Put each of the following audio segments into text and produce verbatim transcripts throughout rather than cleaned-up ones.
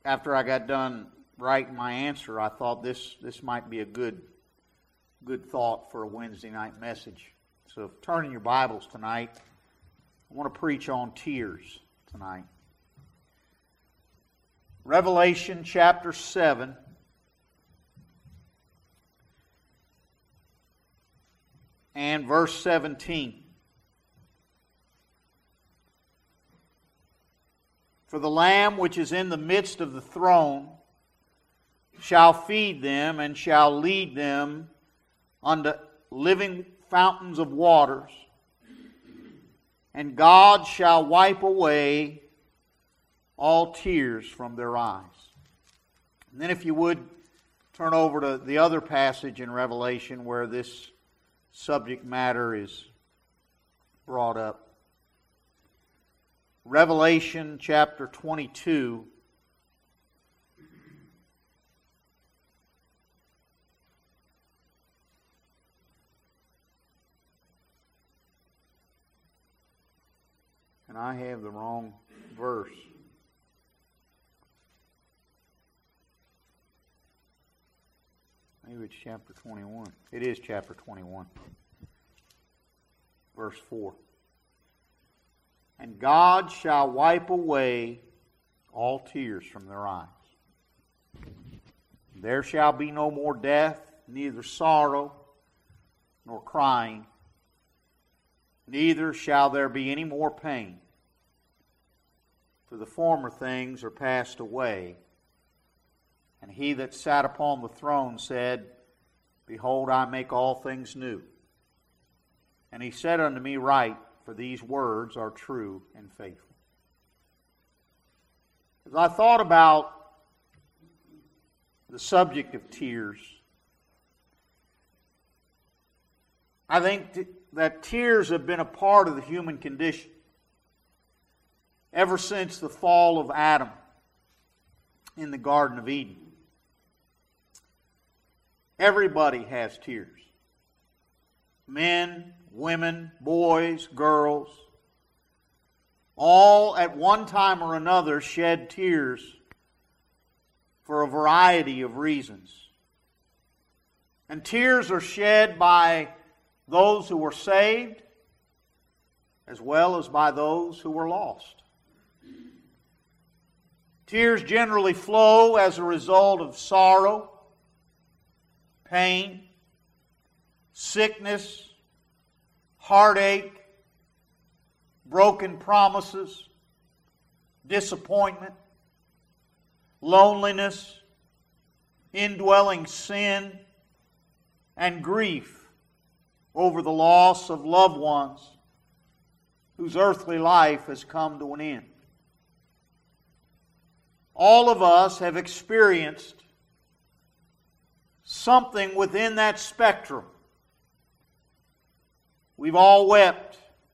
after I got done writing my answer, I thought this, this might be a good, good thought for a Wednesday night message. So turn in your Bibles tonight. I want to preach on tears tonight. Revelation chapter seven. And verse seventeen. For the Lamb which is in the midst of the throne shall feed them and shall lead them unto living fountains of waters, and God shall wipe away all tears from their eyes. And then if you would, turn over to the other passage in Revelation where this subject matter is brought up. Revelation chapter twenty-two. And I have the wrong verse. Maybe it's chapter twenty-one. It is chapter twenty-one. Verse four. And God shall wipe away all tears from their eyes. There shall be no more death, neither sorrow, nor crying. Neither shall there be any more pain. For the former things are passed away. And he that sat upon the throne said, Behold, I make all things new. And he said unto me, Write, for these words are true and faithful. As I thought about the subject of tears, I think t- that tears have been a part of the human condition ever since the fall of Adam in the Garden of Eden. Everybody has tears. Men, women, boys, girls, all at one time or another shed tears for a variety of reasons. And tears are shed by those who were saved as well as by those who were lost. Tears generally flow as a result of sorrow, pain, sickness, heartache, broken promises, disappointment, loneliness, indwelling sin, and grief over the loss of loved ones whose earthly life has come to an end. All of us have experienced something within that spectrum. We've all wept.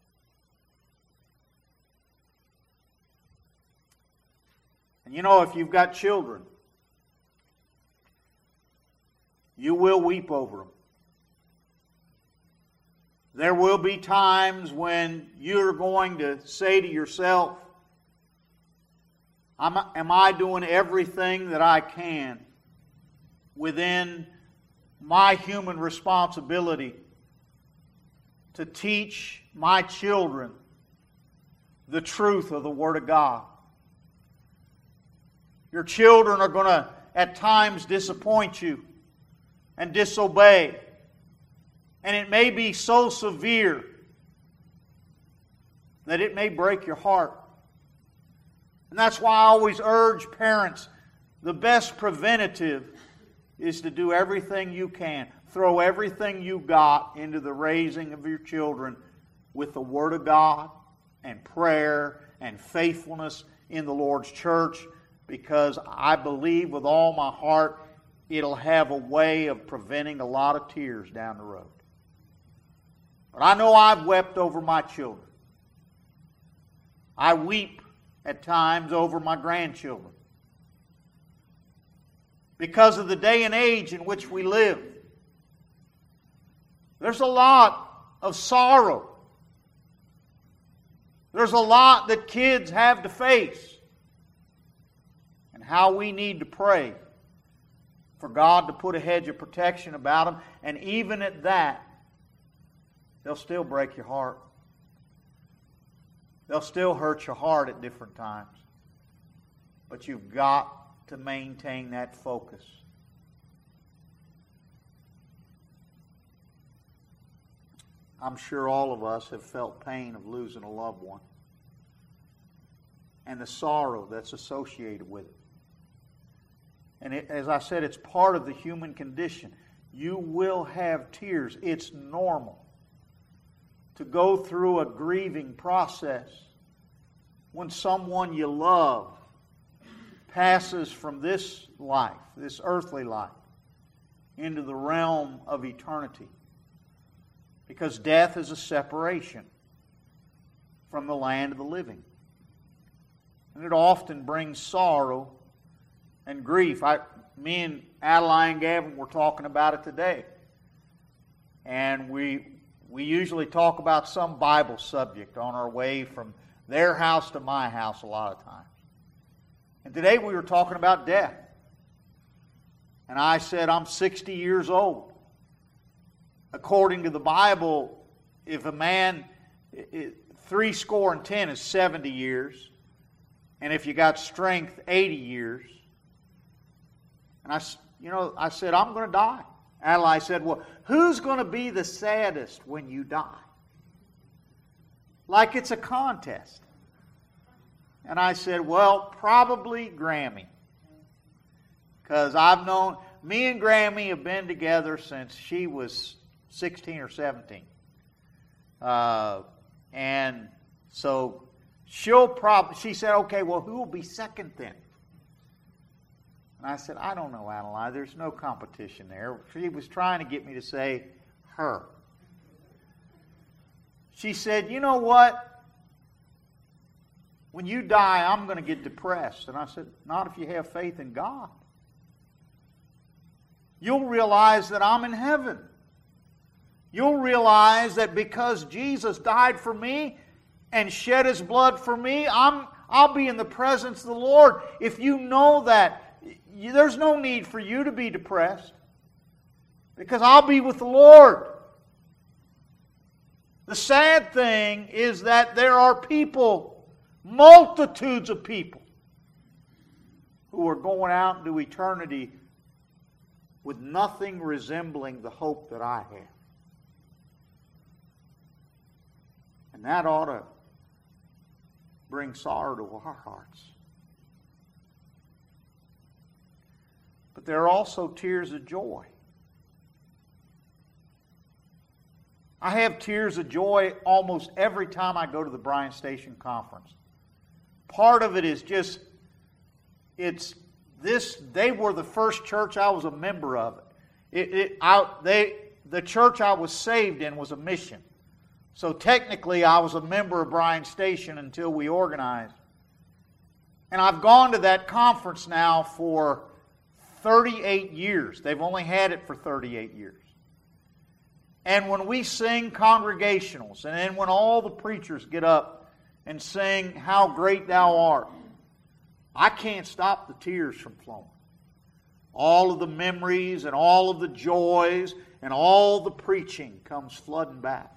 And you know, if you've got children, you will weep over them. There will be times when you're going to say to yourself, am I, am I doing everything that I can within my human responsibility to teach my children the truth of the Word of God? Your children are going to at times disappoint you and disobey. And it may be so severe that it may break your heart. And that's why I always urge parents, the best preventative is to do everything you can. Throw everything you got into the raising of your children with the Word of God and prayer and faithfulness in the Lord's church, because I believe with all my heart it'll have a way of preventing a lot of tears down the road. But I know I've wept over my children. I weep at times over my grandchildren because of the day and age in which we live. There's a lot of sorrow. There's a lot that kids have to face. and how we need to pray for God to put a hedge of protection about them. And even at that, they'll still break your heart. They'll still hurt your heart at different times. But you've got to maintain that focus. I'm sure all of us have felt pain of losing a loved one and the sorrow that's associated with it. And it, as I said, it's part of the human condition. You will have tears. It's normal to go through a grieving process when someone you love passes from this life, this earthly life, into the realm of eternity. Because death is a separation from the land of the living. And it often brings sorrow and grief. I, me and Adeline and Gavin were talking about it today. And we we usually talk about some Bible subject on our way from their house to my house a lot of times. And today we were talking about death. And I said, I'm sixty years old. According to the Bible, if a man, three score and ten is seventy years. And if you got strength, eighty years. And I, you know, I said, I'm going to die. Adelaide said, well, who's going to be the saddest when you die? Like it's a contest. And I said, well, probably Grammy. Because I've known, me and Grammy have been together since she was sixteen or seventeen. Uh, and so she'll probably, she said, okay, well, who will be second then? And I said, I don't know, Adelaide. There's no competition there. She was trying to get me to say her. She said, you know what? When you die, I'm going to get depressed. And I said, not if you have faith in God. You'll realize that I'm in heaven. You'll realize that because Jesus died for me and shed His blood for me, I'm, I'll be in the presence of the Lord. If you know that, you, there's no need for you to be depressed because I'll be with the Lord. The sad thing is that there are people, multitudes of people, who are going out into eternity with nothing resembling the hope that I have. And that ought to bring sorrow to our hearts. But there are also tears of joy. I have tears of joy almost every time I go to the Bryan Station Conference. Part of it is just, it's this, they were the first church I was a member of. It, it, I, they, the church I was saved in was a mission. So technically I was a member of Bryan Station until we organized. And I've gone to that conference now for thirty-eight years. They've only had it for thirty-eight years. And when we sing congregationals, and then when all the preachers get up and sing How Great Thou Art, I can't stop the tears from flowing. All of the memories and all of the joys and all the preaching comes flooding back.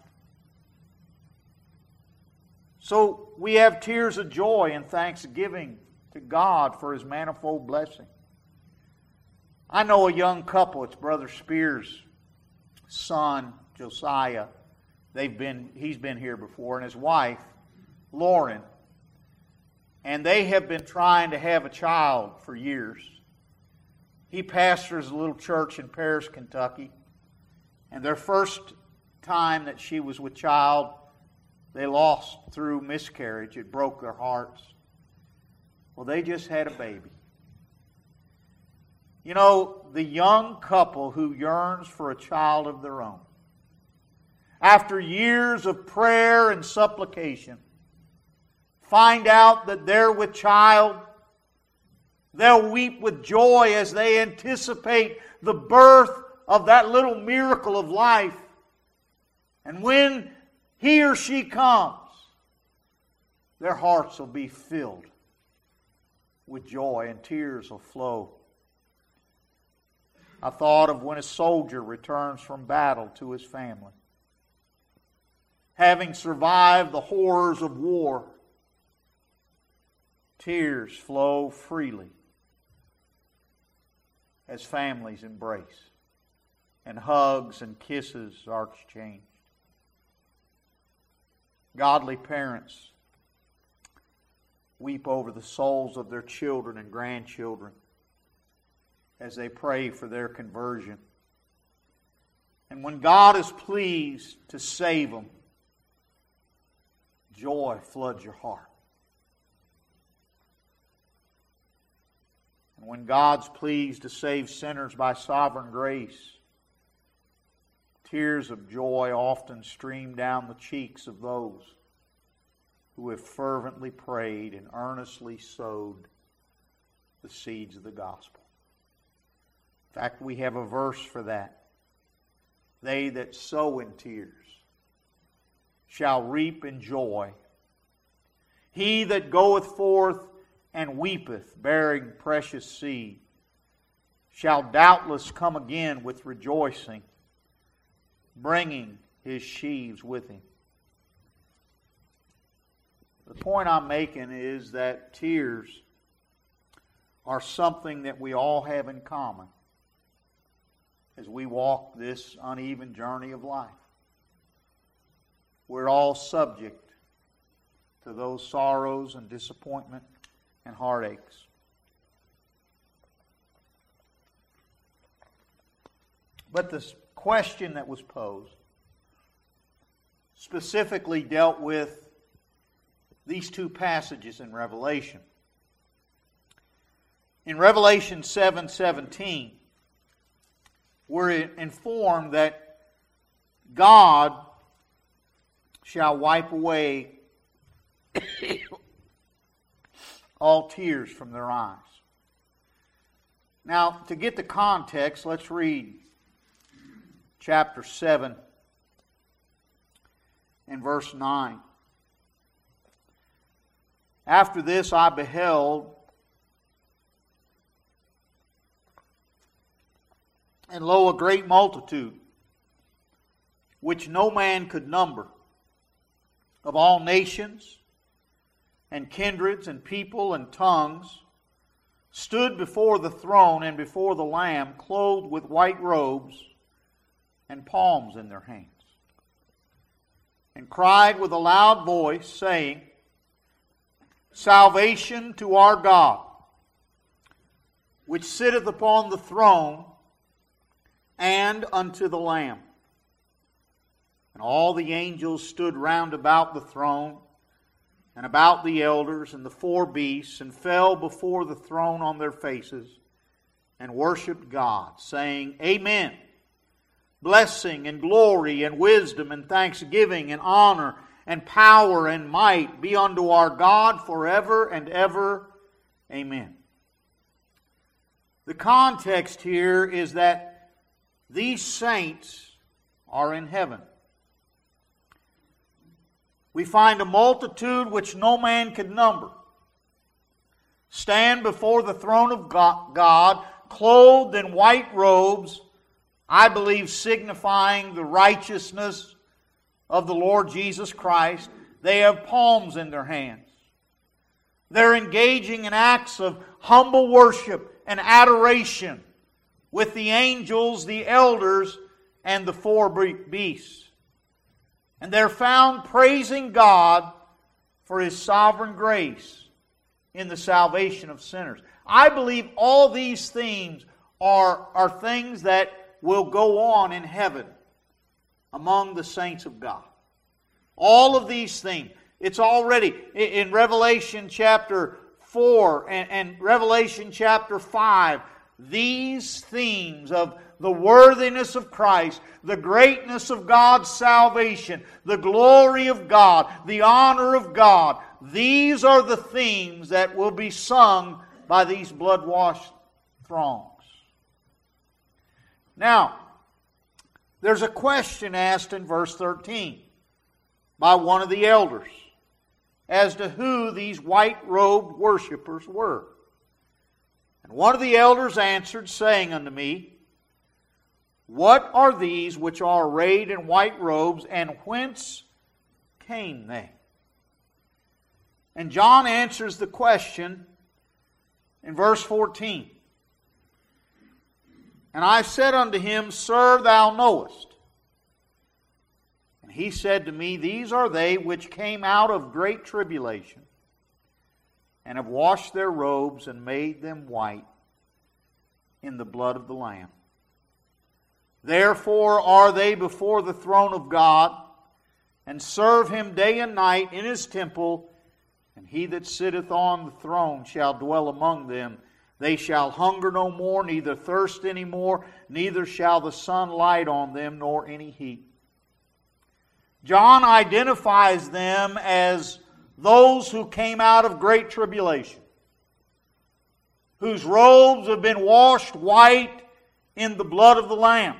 So we have tears of joy and thanksgiving to God for His manifold blessing. I know a young couple, it's Brother Spears' son, Josiah. They've been, he's been here before, and his wife, Lauren. And they have been trying to have a child for years. He pastors a little church in Paris, Kentucky. And their first time that she was with child, they lost through miscarriage. It broke their hearts. Well, they just had a baby. You know, the young couple who yearns for a child of their own, after years of prayer and supplication, find out that they're with child. They'll weep with joy as they anticipate the birth of that little miracle of life. And when he or she comes, their hearts will be filled with joy, and tears will flow. I thought of when a soldier returns from battle to his family, having survived the horrors of war. Tears flow freely as families embrace, and hugs and kisses are exchanged. Godly parents weep over the souls of their children and grandchildren as they pray for their conversion. And when God is pleased to save them, joy floods your heart. And when God's pleased to save sinners by sovereign grace, tears of joy often stream down the cheeks of those who have fervently prayed and earnestly sowed the seeds of the gospel. In fact, we have a verse for that. They that sow in tears shall reap in joy. He that goeth forth and weepeth, bearing precious seed, shall doubtless come again with rejoicing, bringing his sheaves with him. The point I'm making is that tears are something that we all have in common as we walk this uneven journey of life. We're all subject to those sorrows and disappointment and heartaches. But the question that was posed specifically dealt with these two passages in Revelation. In Revelation seven seventeen, we're informed that God shall wipe away all tears from their eyes. Now, to get the context, let's read chapter seven and verse nine. After this I beheld, and lo, a great multitude, which no man could number, of all nations, and kindreds, and people, and tongues, stood before the throne and before the Lamb, clothed with white robes, and palms in their hands, and cried with a loud voice, saying, Salvation to our God, which sitteth upon the throne, and unto the Lamb. And all the angels stood round about the throne, and about the elders and the four beasts, and fell before the throne on their faces, and worshipped God, saying, Amen. Blessing and glory and wisdom and thanksgiving and honor and power and might be unto our God forever and ever. Amen. The context here is that these saints are in heaven. We find a multitude which no man could number stand before the throne of God, clothed in white robes, I believe signifying the righteousness of the Lord Jesus Christ. They have palms in their hands. They're engaging in acts of humble worship and adoration with the angels, the elders, and the four beasts. And they're found praising God for His sovereign grace in the salvation of sinners. I believe all these themes are, are things that will go on in heaven among the saints of God. All of these things. It's already in Revelation chapter four and, and Revelation chapter five. These themes of the worthiness of Christ, the greatness of God's salvation, the glory of God, the honor of God. These are the themes that will be sung by these blood-washed throngs. Now, there's a question asked in verse thirteen by one of the elders as to who these white-robed worshipers were. one of the elders answered, saying unto me, What are these which are arrayed in white robes, and whence came they? And John answers the question in verse fourteen. And I said unto him, Sir, thou knowest. And he said to me, These are they which came out of great tribulation, and have washed their robes and made them white in the blood of the Lamb. Therefore are they before the throne of God, and serve Him day and night in His temple, and He that sitteth on the throne shall dwell among them. They shall hunger no more, neither thirst any more, neither shall the sun light on them, nor any heat. John identifies them as those who came out of great tribulation, whose robes have been washed white in the blood of the Lamb.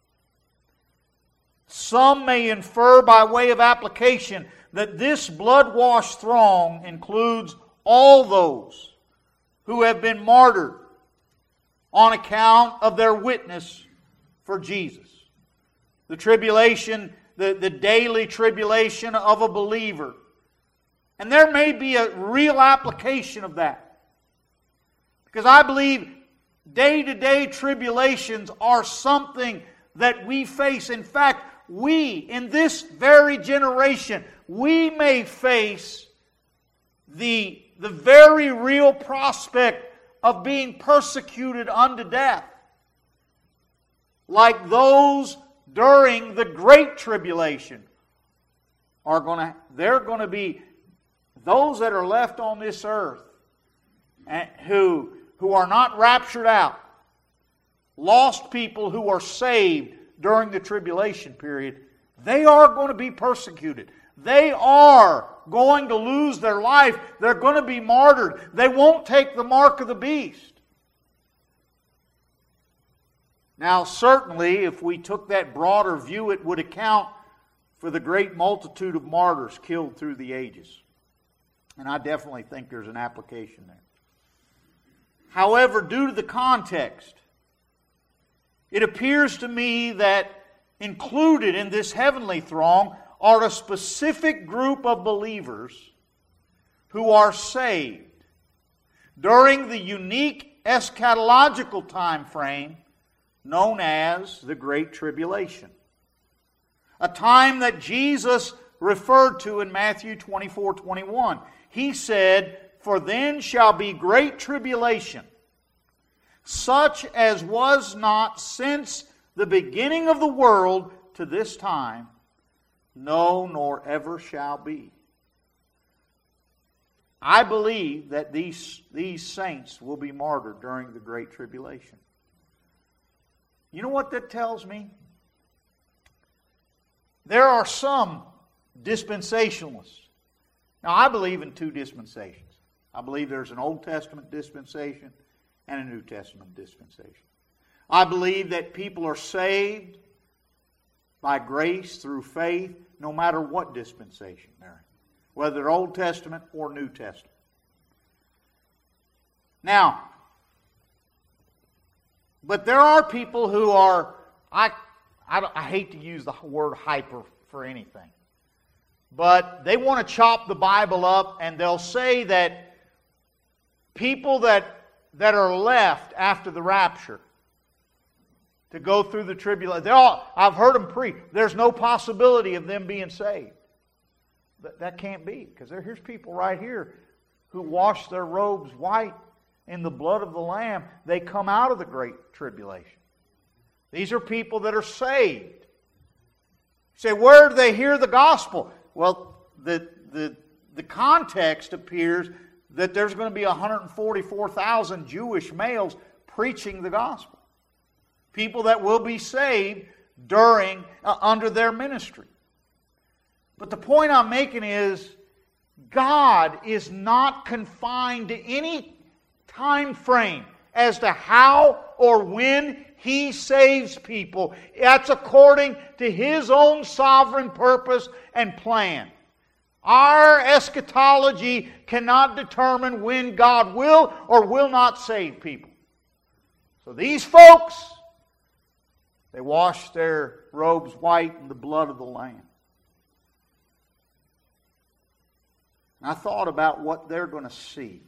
Some may infer by way of application that this blood-washed throng includes all those who have been martyred on account of their witness for Jesus. The tribulation, the, the daily tribulation of a believer. And there may be a real application of that. Because I believe day-to-day tribulations are something that we face. In fact, we, in this very generation, we may face the, the very real prospect of being persecuted unto death, like those during the Great Tribulation are going to, they're going to be those that are left on this earth and who, who are not raptured out, lost people who are saved during the tribulation period, they are going to be persecuted. They are going to lose their life. They're going to be martyred. They won't take the mark of the beast. Now, certainly, if we took that broader view, it would account for the great multitude of martyrs killed through the ages. And I definitely think there's an application there. However, due to the context, it appears to me that included in this heavenly throng are a specific group of believers who are saved during the unique eschatological time frame known as the Great Tribulation. A time that Jesus referred to in Matthew twenty-four twenty-one. He said, For then shall be great tribulation, such as was not since the beginning of the world to this time, no, nor ever shall be. I believe that these, these saints will be martyred during the Great Tribulation. You know what that tells me? There are some dispensationalists. Now, I believe in two dispensations. I believe there's an Old Testament dispensation and a New Testament dispensation. I believe that people are saved by grace through faith no matter what dispensation they're in, whether they're Old Testament or New Testament. Now, but there are people who are, I, I, I hate to use the word hyper for anything, but they want to chop the Bible up, and they'll say that people that, that are left after the rapture to go through the tribulation, they're all, I've heard them preach, there's no possibility of them being saved. That, that can't be, because there, here's people right here who wash their robes white in the blood of the Lamb. They come out of the Great Tribulation. These are people that are saved. You say, where do they hear the gospel? Well, the, the, the context appears that there's going to be one hundred forty-four thousand Jewish males preaching the gospel. People that will be saved during, uh, under their ministry. But the point I'm making is, God is not confined to any time frame as to how or when He saves people. That's according to His own sovereign purpose and plan. Our eschatology cannot determine when God will or will not save people. So these folks, they washed their robes white in the blood of the Lamb. And I thought about what they're going to see.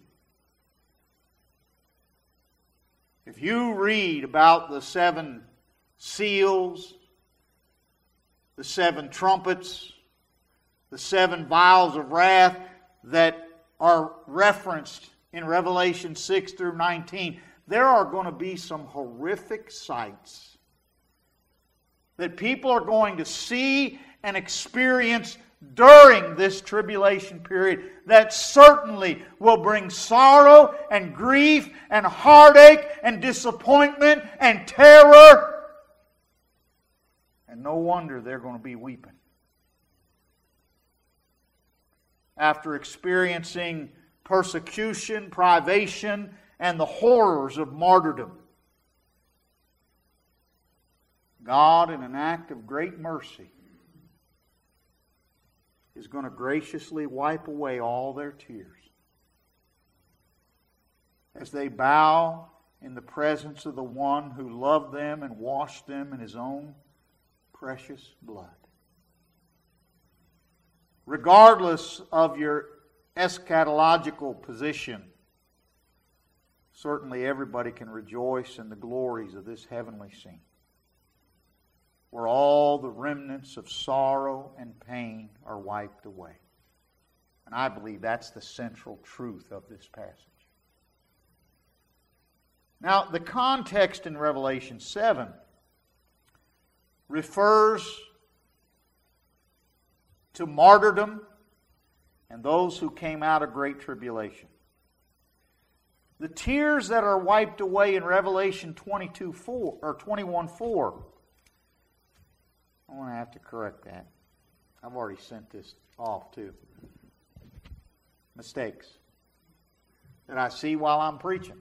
If you read about the seven seals, the seven trumpets, the seven vials of wrath that are referenced in Revelation six through nineteen, there are going to be some horrific sights that people are going to see and experience during this tribulation period that certainly will bring sorrow and grief and heartache and disappointment and terror. And no wonder they're going to be weeping. After experiencing persecution, privation, and the horrors of martyrdom, God, in an act of great mercy, is going to graciously wipe away all their tears as they bow in the presence of the one who loved them and washed them in His own precious blood. Regardless of your eschatological position, certainly everybody can rejoice in the glories of this heavenly scene, where all the remnants of sorrow and pain are wiped away. And I believe that's the central truth of this passage. Now, the context in Revelation seven refers to martyrdom and those who came out of great tribulation. The tears that are wiped away in Revelation twenty-two four or twenty-one four. I'm going to have to correct that. I've already sent this off too. Mistakes that I see while I'm preaching.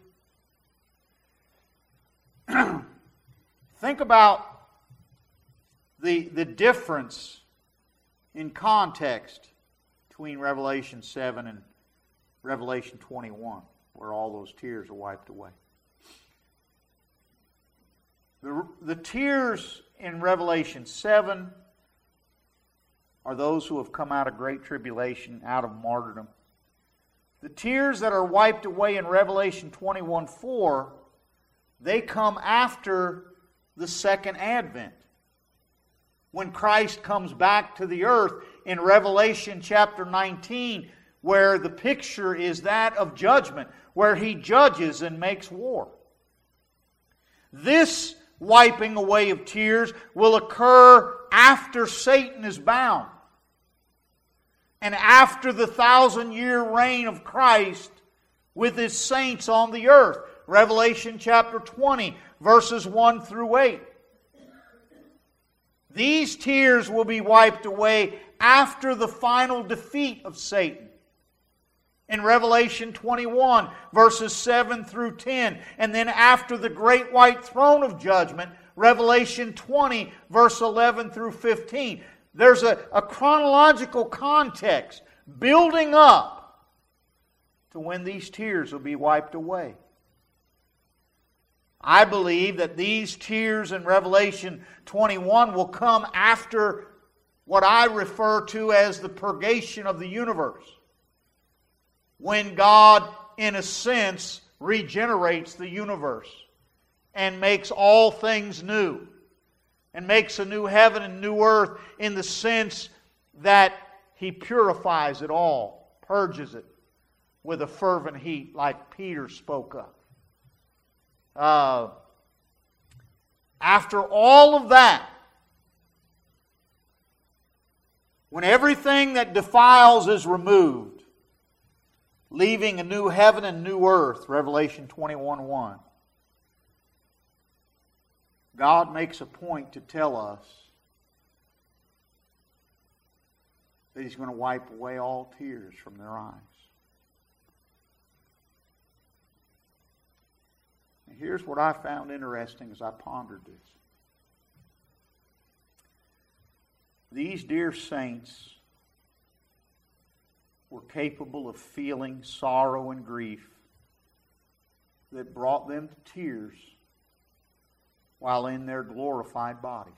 Think about the, the difference in context between Revelation seven and Revelation twenty-one, where all those tears are wiped away. The, the tears in Revelation seven are those who have come out of great tribulation, out of martyrdom. The tears that are wiped away in Revelation twenty-one four, they come after the second advent. When Christ comes back to the earth in Revelation chapter nineteen, where the picture is that of judgment, where He judges and makes war. This wiping away of tears will occur after Satan is bound and after the thousand-year reign of Christ with His saints on the earth. Revelation chapter twenty, verses one through eight. These tears will be wiped away after the final defeat of Satan. In Revelation twenty-one, verses seven through ten. And then after the great white throne of judgment, Revelation twenty, verse eleven through fifteen. There's a, a chronological context building up to when these tears will be wiped away. I believe that these tears in Revelation twenty-one will come after what I refer to as the purgation of the universe. When God, in a sense, regenerates the universe and makes all things new, and makes a new heaven and new earth in the sense that He purifies it all, purges it with a fervent heat like Peter spoke of. Uh, after all of that, when everything that defiles is removed, leaving a new heaven and new earth, Revelation twenty-one one, God makes a point to tell us that He's going to wipe away all tears from their eyes. And here's what I found interesting as I pondered this. These dear saints were capable of feeling sorrow and grief that brought them to tears while in their glorified bodies.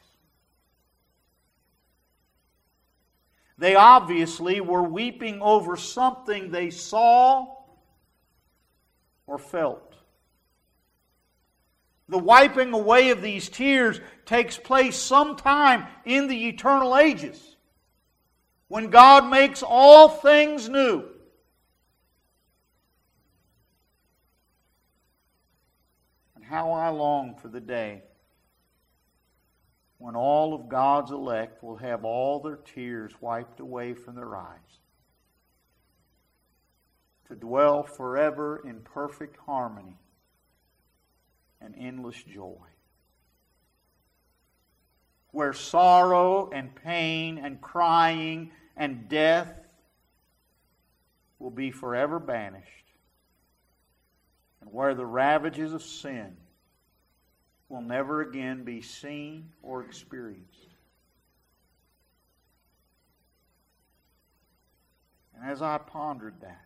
They obviously were weeping over something they saw or felt. The wiping away of these tears takes place sometime in the eternal ages, when God makes all things new. And how I long for the day when all of God's elect will have all their tears wiped away from their eyes, to dwell forever in perfect harmony and endless joy, where sorrow and pain and crying and death will be forever banished, and where the ravages of sin will never again be seen or experienced. And as I pondered that,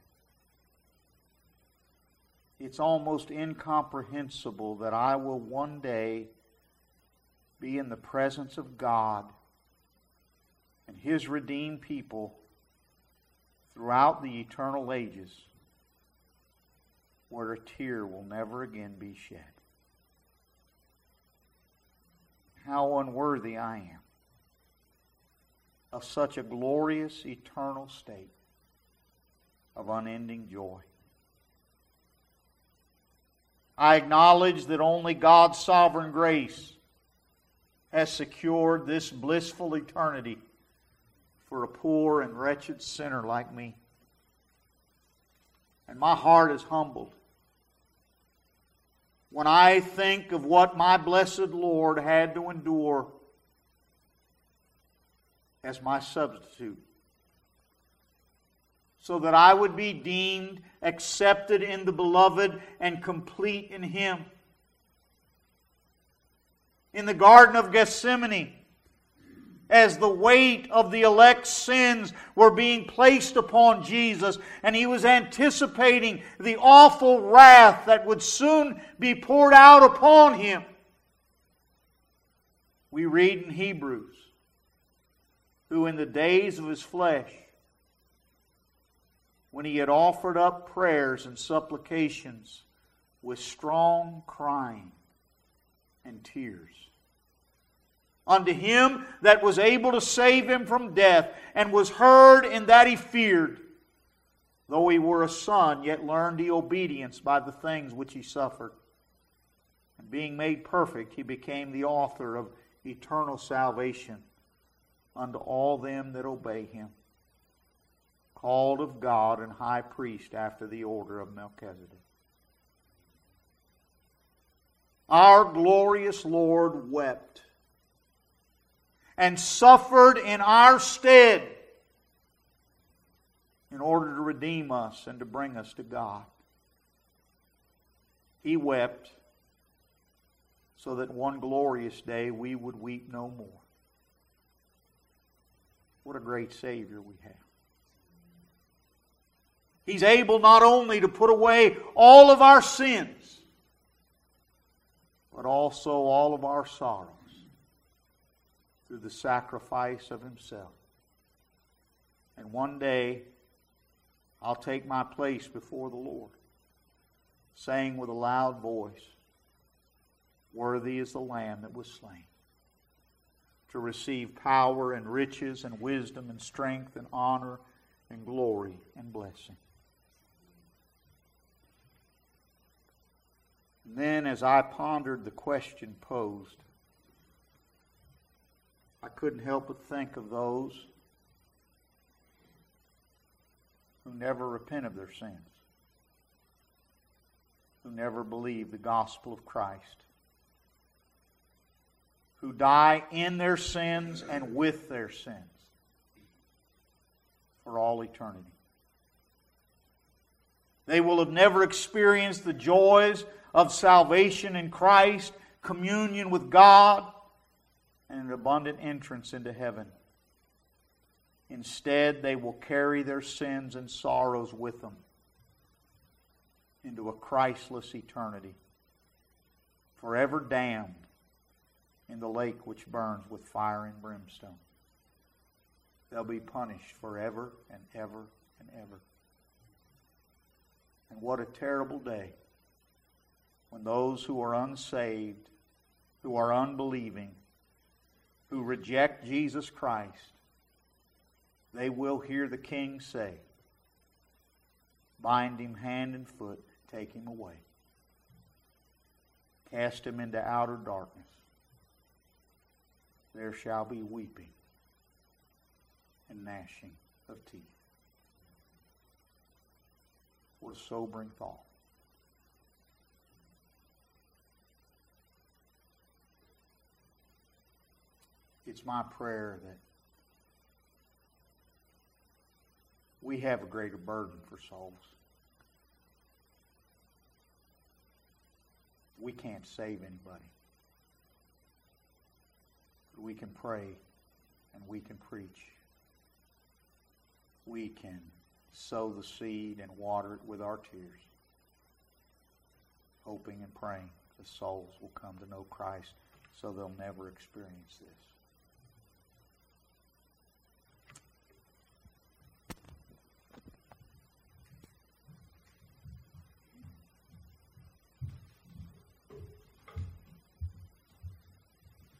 it's almost incomprehensible that I will one day be in the presence of God and His redeemed people throughout the eternal ages, where a tear will never again be shed. How unworthy I am of such a glorious eternal state of unending joy. I acknowledge that only God's sovereign grace has secured this blissful eternity for a poor and wretched sinner like me. And my heart is humbled when I think of what my blessed Lord had to endure as my substitute, so that I would be deemed accepted in the Beloved and complete in Him. In the Garden of Gethsemane, as the weight of the elect's sins were being placed upon Jesus, and He was anticipating the awful wrath that would soon be poured out upon Him, we read in Hebrews, who in the days of His flesh, when He had offered up prayers and supplications with strong crying and tears, unto Him that was able to save him from death, and was heard in that he feared, though he were a son, yet learned he obedience by the things which he suffered. And being made perfect, he became the author of eternal salvation unto all them that obey Him, called of God and high priest after the order of Melchizedek. Our glorious Lord wept and suffered in our stead in order to redeem us and to bring us to God. He wept so that one glorious day we would weep no more. What a great Savior we have. He's able not only to put away all of our sins, but also all of our sorrows through the sacrifice of Himself. And one day, I'll take my place before the Lord, saying with a loud voice, "Worthy is the Lamb that was slain, to receive power and riches and wisdom and strength and honor and glory and blessing." And then, as I pondered the question posed, I couldn't help but think of those who never repent of their sins, who never believe the gospel of Christ, who die in their sins and with their sins for all eternity. They will have never experienced the joys of salvation in Christ, communion with God, and an abundant entrance into heaven. Instead, they will carry their sins and sorrows with them into a Christless eternity, forever damned in the lake which burns with fire and brimstone. They'll be punished forever and ever and ever. And what a terrible day when those who are unsaved, who are unbelieving, who reject Jesus Christ, they will hear the King say, bind him hand and foot, take him away. Cast him into outer darkness. There shall be weeping and gnashing of teeth. What a sobering thought. It's my prayer that we have a greater burden for souls. We can't save anybody. But we can pray and we can preach. We can sow the seed and water it with our tears, hoping and praying the souls will come to know Christ so they'll never experience this.